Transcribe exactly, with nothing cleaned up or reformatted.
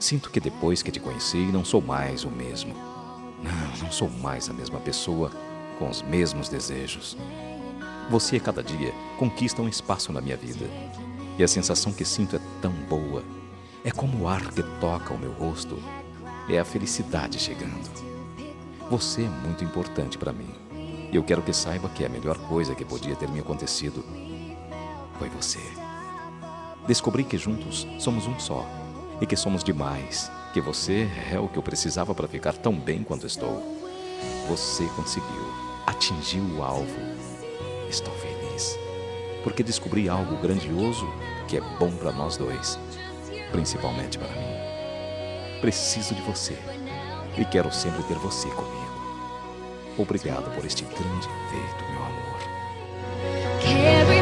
Sinto que depois que te conheci, não sou mais o mesmo. Não, não sou mais a mesma pessoa com os mesmos desejos. Você, a cada dia, conquista um espaço na minha vida. E a sensação que sinto é tão boa. É como o ar que toca o meu rosto. É a felicidade chegando. Você é muito importante para mim. E eu quero que saiba que a melhor coisa que podia ter me acontecido foi você. Descobri que juntos somos um só. E que somos demais. Que você é o que eu precisava para ficar tão bem quanto estou. Você conseguiu. Atingiu o alvo. Estou feliz. Porque descobri algo grandioso que é bom para nós dois. Principalmente para mim. Preciso de você. E quero sempre ter você comigo. Obrigado por este grande feito, meu amor.